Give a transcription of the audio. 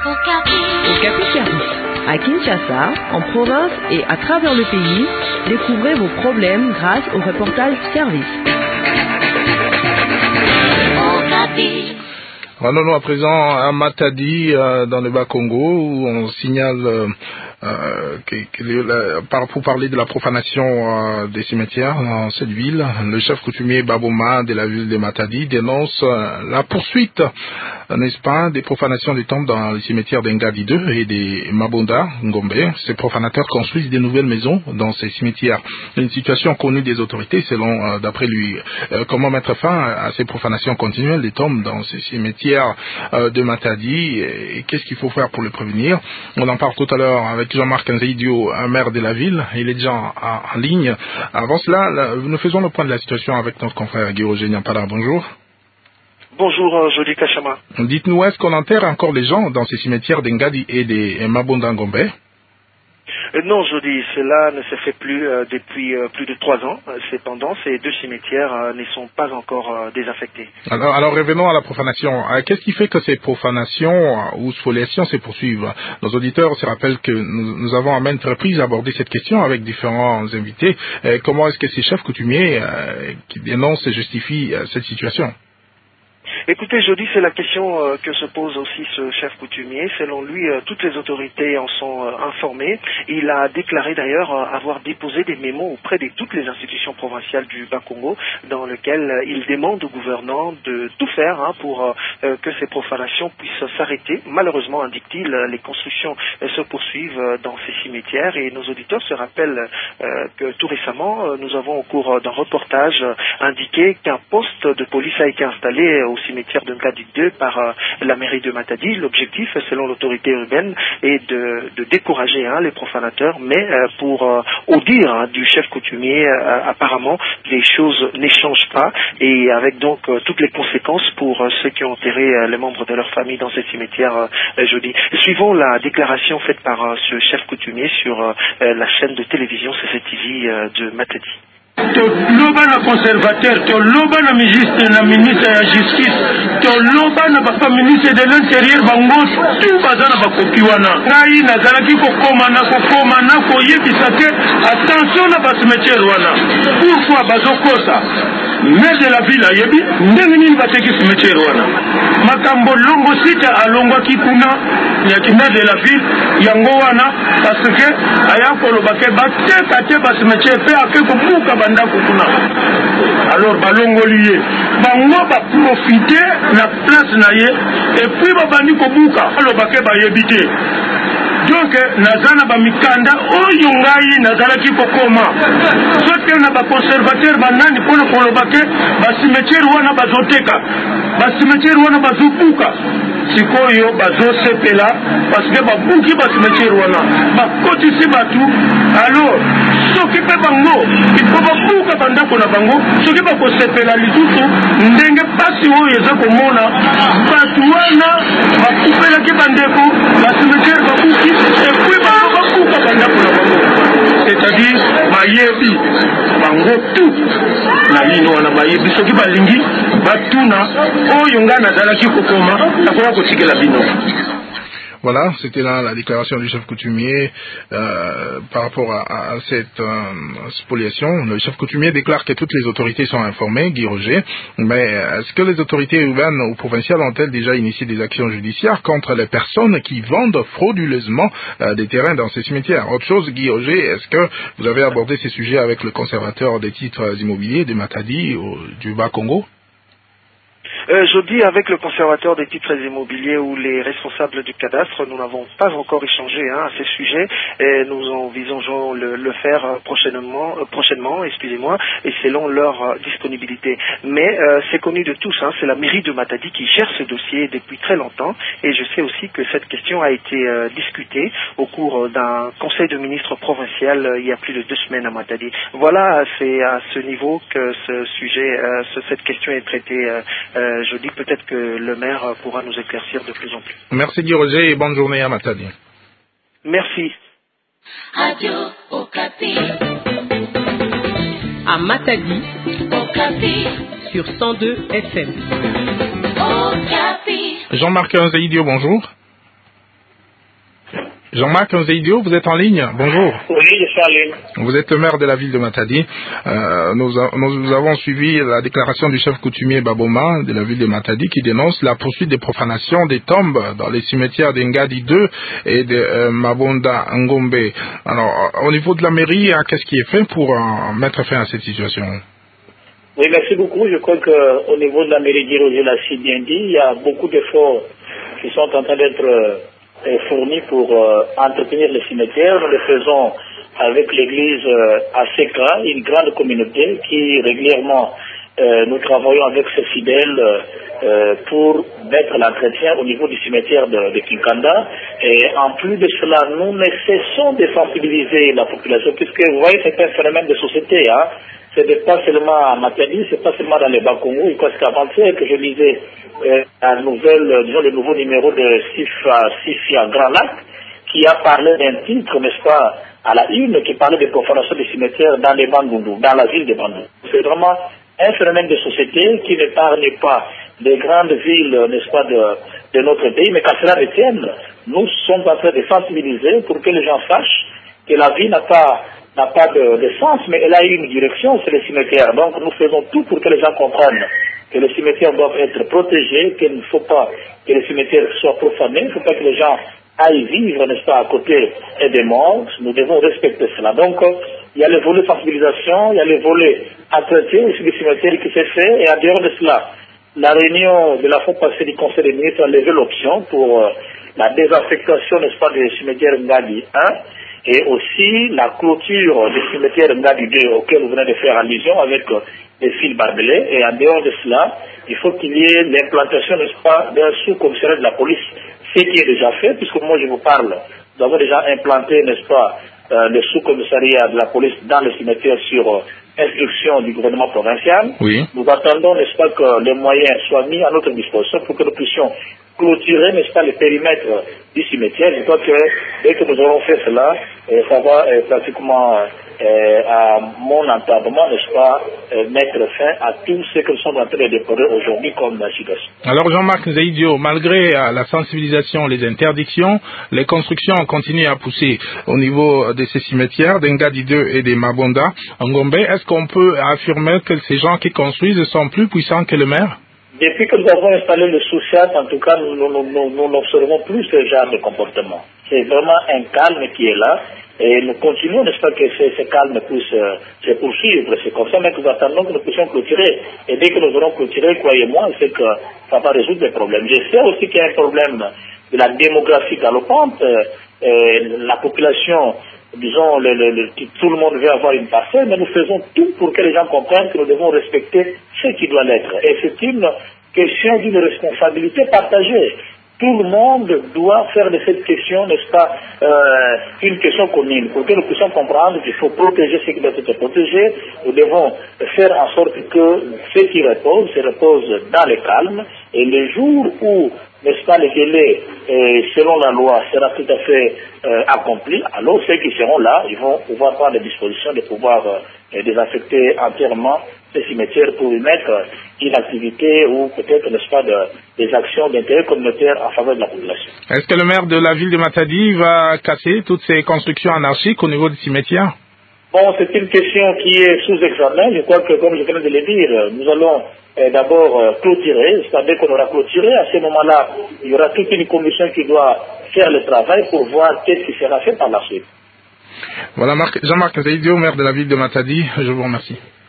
Okapi Carus. À Kinshasa, en province et à travers le pays, découvrez vos problèmes grâce au reportage service. Rendons-nous à présent à Matadi, dans le Bas-Congo, où on signale pour parler de la profanation des cimetières dans cette ville. Le chef coutumier Baboma de la ville de Matadi dénonce la poursuite, n'est-ce pas, des profanations des tombes dans les cimetières d'Engadi 2 et des Mabonda, Ngombe. Ces profanateurs construisent des nouvelles maisons dans ces cimetières. Une situation connue des autorités, selon, d'après lui, comment mettre fin à ces profanations continuelles des tombes dans ces cimetières de Matadi, et qu'est-ce qu'il faut faire pour le prévenir. On en parle tout à l'heure avec Jean-Marc Nzeidio, maire de la ville. Il est déjà en ligne. Avant cela, nous faisons le point de la situation avec notre confrère Guy-Roger Nyampala. Bonjour. Bonjour, Jody Kachama. Dites-nous, est-ce qu'on enterre encore les gens dans ces cimetières d'Engadi et des Mabonda Ngombe? Non, Jody, cela ne se fait plus depuis plus de 3 ans. Cependant, ces 2 cimetières ne sont pas encore désaffectés. Alors revenons à la profanation. Qu'est-ce qui fait que ces profanations ou spoliations se poursuivent? Nos auditeurs se rappellent que nous avons à maintes reprises abordé cette question avec différents invités. Comment est-ce que ces chefs coutumiers qui dénoncent et justifient cette situation? Écoutez, Jody, c'est la question que se pose aussi ce chef coutumier. Selon lui, toutes les autorités en sont informées. Il a déclaré d'ailleurs avoir déposé des mémos auprès de toutes les institutions provinciales du Bas-Congo, dans lesquelles il demande aux gouvernants de tout faire pour que ces profanations puissent s'arrêter. Malheureusement, indique-t-il, les constructions se poursuivent dans ces cimetières, et nos auditeurs se rappellent que tout récemment, nous avons au cours d'un reportage indiqué qu'un poste de police a été installé au cimetière de Ngadi 2 par la mairie de Matadi. L'objectif, selon l'autorité urbaine, est de décourager les profanateurs, mais pour au dire du chef coutumier, apparemment les choses ne changent pas, et avec donc toutes les conséquences pour ceux qui ont enterré les membres de leur famille dans ces cimetières jeudi. Suivons la déclaration faite par ce chef coutumier sur la chaîne de télévision CCTV de Matadi. Toloba na conservateur, toloba na ministre ya justice, toloba na bapa ministre de l'intérieur, bango tout bazana bakopi wana. Ngai nazalaki kokoma na koyebisa te attention na basimetiere wana. Pourquoi bazokosa? Maire de la ville ayebi ndenge nini bateki cimetière wana. Makambo longo sita alongwaki kuna ya maire de la ville yango wana, parce que aya kolobake bateka te basimetiere pe ake kobuka bandako kuna. Alors balongoli ye bango ba profiter na place na ye et puis babandi kobuka alobake bayebi te. Donc nazana ba mikanda oyo ngai nazalaki kokoma sote na ba conservateur banani pona kolobake ba cimetière wana bazoteka ba cimetière wana bazobuka sikoyo bazosepela parce que babuki ba cimetière wana bakotisi batu. Alors soki pe bango il faut babuka bandako na bango soki bakosepela lisusu ndenge pasi oyo eza komona batu wana bakupelaki bandeko ba cimetière babuki. C'est-à-dire bayebi bango tout na lino wana bayebi soki balingi batuna oyo nga nazalaki kokoma nakoya kotikela bino. Voilà, c'était là la déclaration du chef coutumier par rapport à cette spoliation. Le chef coutumier déclare que toutes les autorités sont informées, Guy Roger, mais est-ce que les autorités urbaines ou provinciales ont-elles déjà initié des actions judiciaires contre les personnes qui vendent frauduleusement des terrains dans ces cimetières? Autre chose, Guy Roger, est-ce que vous avez abordé ces sujets avec le conservateur des titres immobiliers de Matadi ou du Bas-Congo? Je dis avec le conservateur des titres immobiliers ou les responsables du cadastre, nous n'avons pas encore échangé à ces sujets, et nous envisageons le faire prochainement, excusez-moi, et selon leur disponibilité. Mais c'est connu de tous, c'est la mairie de Matadi qui gère ce dossier depuis très longtemps, et je sais aussi que cette question a été discutée au cours d'un conseil de ministres provincial il y a plus de 2 semaines à Matadi. Voilà, c'est à ce niveau que ce sujet, cette question est traitée. Je dis peut-être que le maire pourra nous éclaircir de plus en plus. Merci Guy Roger et bonne journée à Matadi. Merci. Radio Okapi. À Matadi. Okapi. Sur 102 FM. Okapi. Jean-Marc Nzeidio, bonjour. Jean-Marc Nzeidio, vous êtes en ligne. Bonjour. Oui, je suis en ligne. Vous êtes le maire de la ville de Matadi. Nous avons suivi la déclaration du chef coutumier Baboma de la ville de Matadi qui dénonce la poursuite des profanations des tombes dans les cimetières d'Engadi 2 et de Mabonda Ngombe. Alors, au niveau de la mairie, qu'est-ce qui est fait pour mettre fin à cette situation? Oui, merci beaucoup. Je crois qu'au niveau de la mairie d'Iroger, l'a si bien dit, il y a beaucoup d'efforts qui sont en train d'être fournis pour entretenir les cimetières. Nous le faisons avec l'église ACK, une grande communauté qui régulièrement nous travaillons avec ces fidèles pour mettre l'entretien au niveau du cimetière de Kinkanda. Et en plus de cela, nous ne cessons de sensibiliser la population, puisque vous voyez, c'est un phénomène de société. Ce n'est pas seulement à Matadi, c'est pas seulement dans les Bakongo. Il parce qu'avant-hier que je lisais la nouvelle, disons le nouveau numéro de Sifi à Grand Lac, qui a parlé d'un titre, n'est-ce pas, à la une, qui parlait de profanation des cimetières dans les Bandundu, dans la ville de Bandundu. C'est vraiment un phénomène de société qui n'épargne pas les grandes villes, n'est-ce pas, de notre pays, mais qu'à cela ne tienne, nous sommes en train de sensibiliser pour que les gens sachent que la vie n'a pas de sens, mais elle a une direction, c'est les cimetières. Donc nous faisons tout pour que les gens comprennent que les cimetières doivent être protégés, qu'il ne faut pas que les cimetières soient profanés, il ne faut pas que les gens aillent vivre, n'est-ce pas, à côté des morts. Nous devons respecter cela. Donc il y a le volet sensibilisation, il y a le volet entretien aussi des cimetières qui s'est fait, et en dehors de cela, la réunion de la fois passée du Conseil des ministres a levé l'option pour la désaffectation, n'est-ce pas, des cimetières Ngadi 1, et aussi la clôture des cimetières Ngadi 2 auquel vous venez de faire allusion avec des fils barbelés. Et en dehors de cela, il faut qu'il y ait l'implantation, n'est-ce pas, d'un sous-commissariat de la police, ce qui est déjà fait, puisque moi je vous parle, nous avons déjà implanté, n'est-ce pas, le sous-commissariat de la police dans le cimetière sur instruction du gouvernement provincial. Oui. Nous attendons, n'est-ce pas, que les moyens soient mis à notre disposition pour que nous puissions clôturer, n'est-ce pas, le périmètre du cimetière. Je crois que dès que nous aurons fait cela, ça va pratiquement, à mon entendement, n'est-ce pas, mettre fin à tout ce que nous sommes en train de déplorer aujourd'hui comme situation. Alors Jean-Marc Nzeidio, malgré la sensibilisation, les interdictions, les constructions ont continué à pousser au niveau de ces cimetières, d'Engadi 2 et des Mabonda Ngombe. Est-ce qu'on peut affirmer que ces gens qui construisent sont plus puissants que le maire? Depuis que nous avons installé le sous-chat, en tout cas, nous n'observons plus ce genre de comportement. C'est vraiment un calme qui est là. Et nous continuons, n'est-ce pas, que ce calme puisse se poursuivre. C'est comme ça, mais que nous attendons que nous puissions clôturer. Et dès que nous aurons clôturé, croyez-moi, c'est que ça va résoudre des problèmes. Je sais aussi qu'il y a un problème de la démographie galopante. La population, disons, tout le monde veut avoir une parcelle, mais nous faisons tout pour que les gens comprennent que nous devons respecter ce qui doit l'être. Et c'est une question d'une responsabilité partagée. Tout le monde doit faire de cette question, n'est-ce pas, une question commune, pour que nous puissions comprendre qu'il faut protéger ce qui doit être protégé. Nous devons faire en sorte que ce qui repose, se repose dans le calme, et le jour où, n'est-ce pas, le délai, selon la loi, sera tout à fait accompli, alors ceux qui seront là, ils vont pouvoir prendre les dispositions de pouvoir désaffecter entièrement ces cimetières pour y mettre une activité ou peut-être, n'est-ce pas, des actions d'intérêt communautaire en faveur de la population. Est-ce que le maire de la ville de Matadi va casser toutes ces constructions anarchiques au niveau des cimetières? Bon, c'est une question qui est sous examen. Je crois que, comme je viens de le dire, nous allons d'abord clôturer. C'est-à-dire qu'on aura clôturé. À ce moment-là, il y aura toute une commission qui doit faire le travail pour voir qu'est-ce qui sera fait par la suite. Voilà, Jean-Marc Nzeidio, maire de la ville de Matadi, je vous remercie.